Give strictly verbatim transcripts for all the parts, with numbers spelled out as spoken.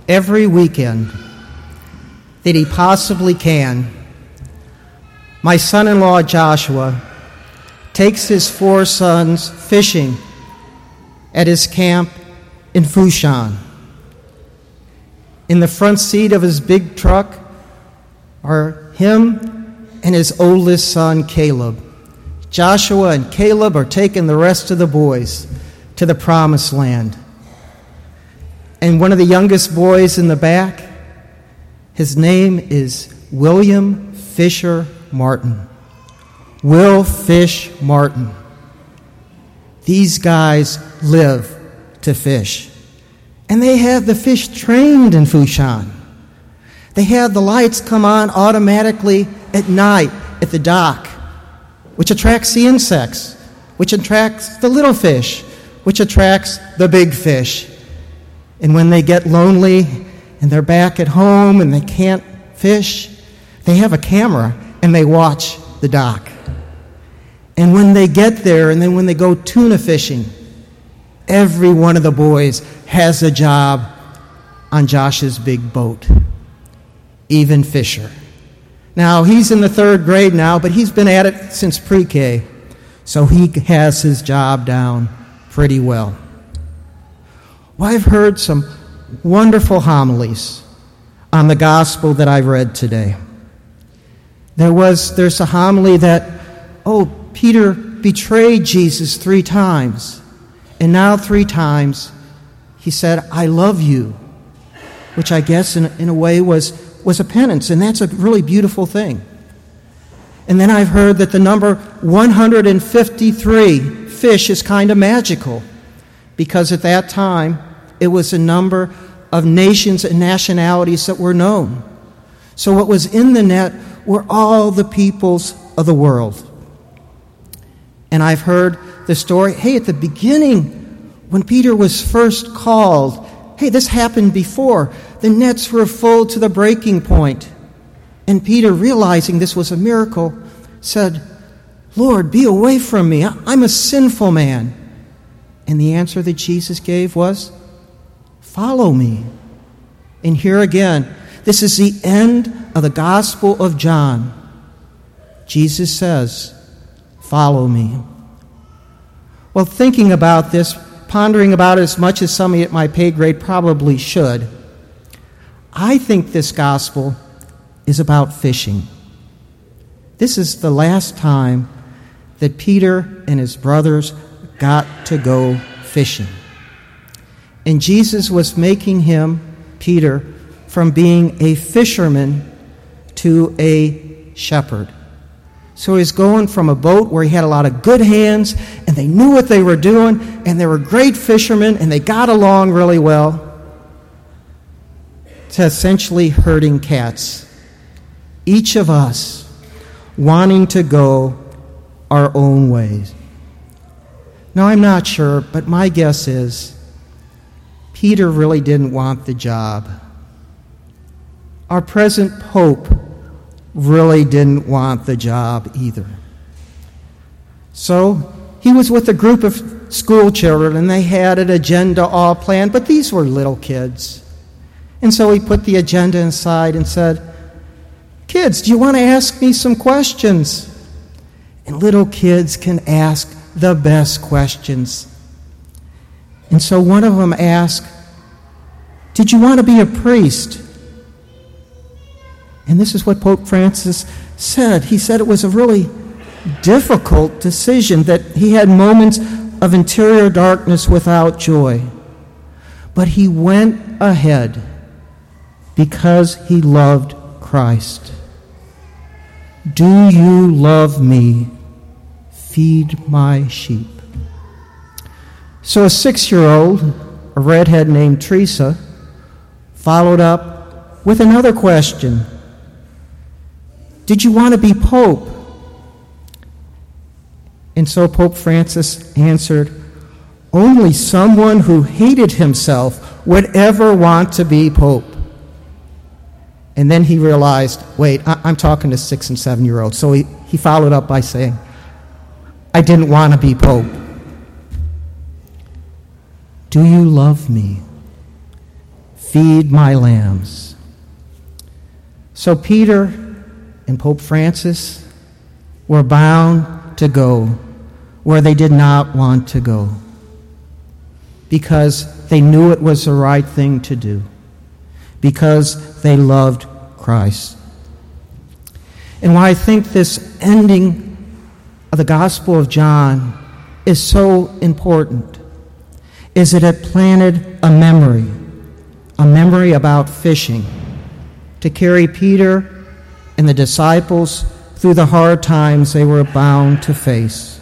every weekend that he possibly can, my son-in-law Joshua takes his four sons fishing at his camp in Fushan. In the front seat of his big truck are him and his oldest son, Caleb. Joshua and Caleb are taking the rest of the boys to the promised land. And one of the youngest boys in the back, his name is William Fisher Martin. Will Fish Martin. These guys live to fish. And they have the fish trained in Fushan. They have the lights come on automatically at night at the dock, which attracts the insects, which attracts the little fish, which attracts the big fish. And when they get lonely and they're back at home and they can't fish, they have a camera and they watch the dock. And when they get there and then when they go tuna fishing, every one of the boys has a job on Josh's big boat, even Fisher. Now, he's in the third grade now, but he's been at it since pre-K, so he has his job down pretty well. Well, I've heard some wonderful homilies on the gospel that I read today. There was, there's a homily that, oh, Peter betrayed Jesus three times, and now three times he said, I love you, which I guess in, in a way was, was a penance, and that's a really beautiful thing. And then I've heard that the number one hundred fifty-three fish is kind of magical, because at that time it was a number of nations and nationalities that were known. So what was in the net were all the peoples of the world. And I've heard the story, hey, at the beginning, when Peter was first called, hey, this happened before. The nets were full to the breaking point. And Peter, realizing this was a miracle, said, Lord, be away from me. I'm a sinful man. And the answer that Jesus gave was, follow me. And here again, this is the end of the Gospel of John. Jesus says, follow me. Well, thinking about this, pondering about it as much as somebody at my pay grade probably should, I think this gospel is about fishing. This is the last time that Peter and his brothers got to go fishing. And Jesus was making him, Peter, from being a fisherman to a shepherd. So he's going from a boat where he had a lot of good hands, and they knew what they were doing, and they were great fishermen, and they got along really well, to essentially herding cats. Each of us wanting to go our own ways. Now, I'm not sure, but my guess is Peter really didn't want the job. Our present Pope really didn't want the job either. So he was with a group of school children, and they had an agenda all planned, but these were little kids. And so he put the agenda aside and said, kids, do you want to ask me some questions? And little kids can ask the best questions. And so one of them asked, did you want to be a priest? And this is what Pope Francis said. He said it was a really difficult decision, that he had moments of interior darkness without joy. But he went ahead because he loved Christ. Do you love me? Feed my sheep. So a six-year-old, a redhead named Teresa, followed up with another question. Did you want to be Pope? And so Pope Francis answered, only someone who hated himself would ever want to be Pope. And then he realized, wait, I'm talking to six and seven-year-olds. So he, he followed up by saying, I didn't want to be Pope. Do you love me? feed my lambs. So Peter and Pope Francis were bound to go where they did not want to go because they knew it was the right thing to do, because they loved Christ. And why I think this ending of the Gospel of John is so important is that it planted a memory, a memory about fishing, to carry Peter and the disciples through the hard times they were bound to face.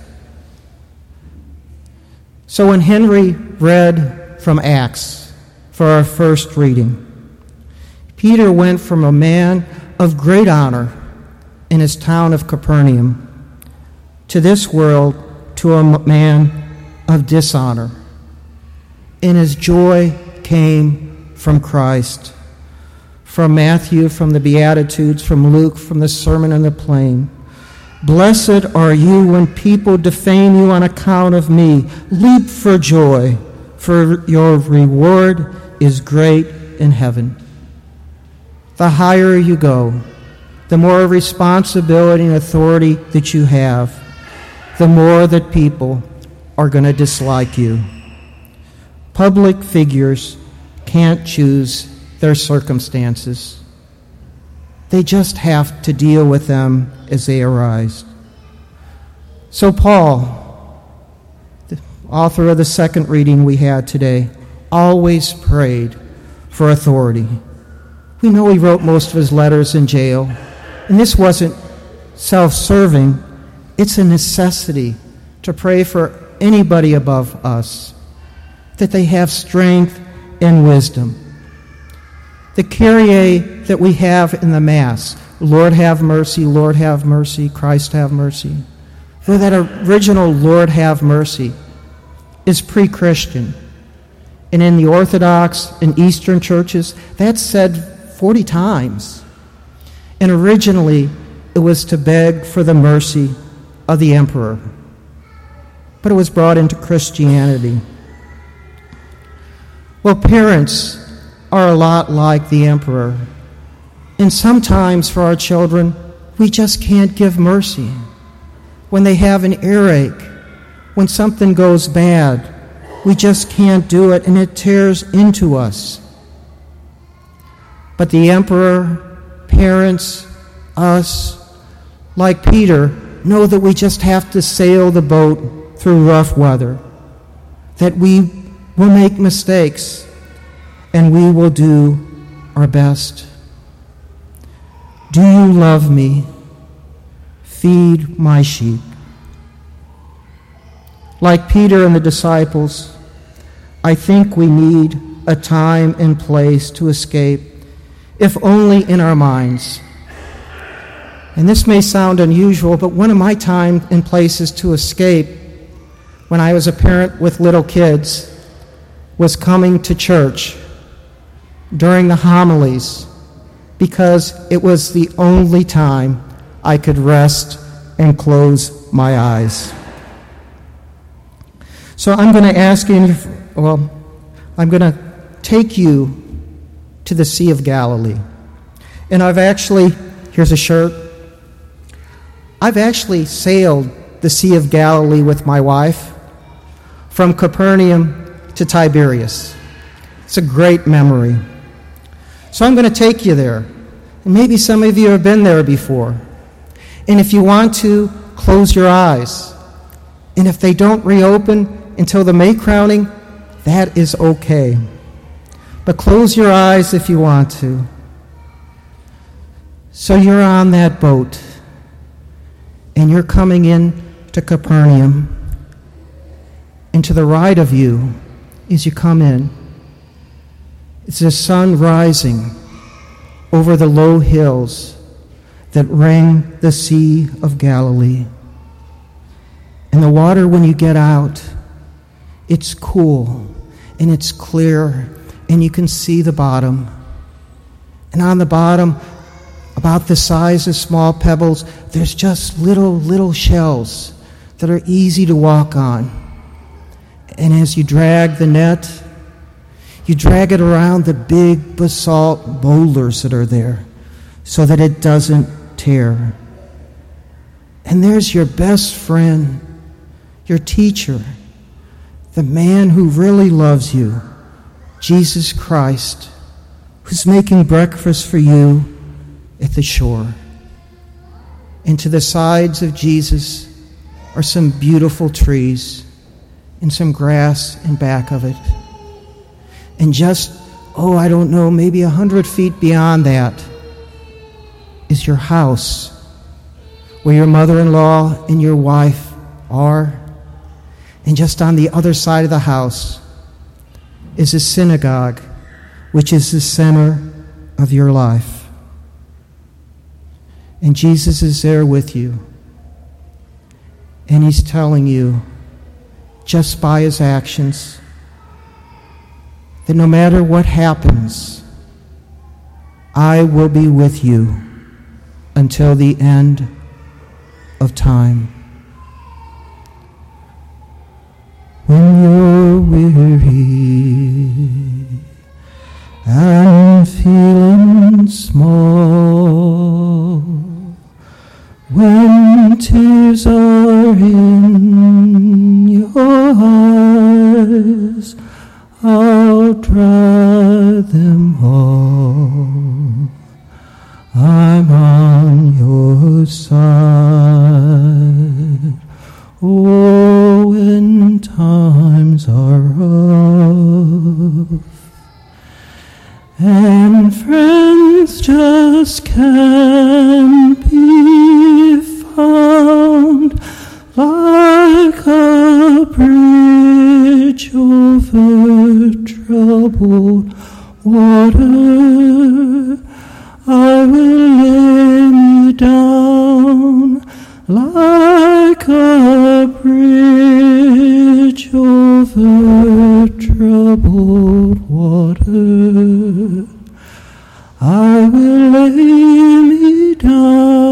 So when Henry read from Acts for our first reading, Peter went from a man of great honor in his town of Capernaum to this world to a man of dishonor. And his joy came from Christ, from Matthew, from the Beatitudes, from Luke, from the Sermon on the Plain. Blessed are you when people defame you on account of me. Leap for joy, for your reward is great in heaven. The higher you go, the more responsibility and authority that you have, the more that people are going to dislike you. Public figures can't choose their circumstances. They just have to deal with them as they arise. So Paul, the author of the second reading we had today, always prayed for authority. We know he wrote most of his letters in jail, and this wasn't self-serving. It's a necessity to pray for anybody above us, that they have strength and wisdom. The Kyrie that we have in the Mass, Lord have mercy, Lord have mercy, Christ have mercy, though that original Lord have mercy is pre-Christian. And in the Orthodox and Eastern churches, that's said forty times. And originally, it was to beg for the mercy of the emperor. But it was brought into Christianity. Well, parents are a lot like the emperor. And sometimes for our children, we just can't give mercy. When they have an earache, when something goes bad, we just can't do it, and it tears into us. But the emperor, parents, us, like Peter, know that we just have to sail the boat through rough weather, that we will make mistakes, and we will do our best. Do you love me? Feed my sheep. Like Peter and the disciples, I think we need a time and place to escape, if only in our minds. And this may sound unusual, but one of my time and places to escape when I was a parent with little kids was coming to church during the homilies, because it was the only time I could rest and close my eyes. So I'm going to ask you, well, I'm going to take you to the Sea of Galilee. And I've actually, here's a shirt, I've actually sailed the Sea of Galilee with my wife from Capernaum to Tiberias. It's a great memory. So I'm going to take you there. And maybe some of you have been there before. And if you want to, close your eyes. And if they don't reopen until the May crowning, that is okay. But close your eyes if you want to. So you're on that boat, and you're coming in to Capernaum. And to the right of you, as you come in, it's the sun rising over the low hills that ring the Sea of Galilee. And the water, when you get out, it's cool and it's clear, and you can see the bottom. And on the bottom, about the size of small pebbles, there's just little, little shells that are easy to walk on. And as you drag the net, You drag it around the big basalt boulders that are there so that it doesn't tear. And there's your best friend, your teacher, the man who really loves you, Jesus Christ, who's making breakfast for you at the shore. And to the sides of Jesus are some beautiful trees and some grass in back of it. And just, oh, I don't know, maybe a hundred feet beyond that is your house, where your mother-in-law and your wife are. And just on the other side of the house is a synagogue, which is the center of your life. And Jesus is there with you. And he's telling you, just by his actions, that no matter what happens, I will be with you until the end of time. When you're weary and feeling small, when tears are in your eyes, I'll dry them all. I'm on your side. Oh, when times are rough and friends just can't be found, like a bridge over troubled water, I will lay me down like a bridge over troubled water. I will lay me down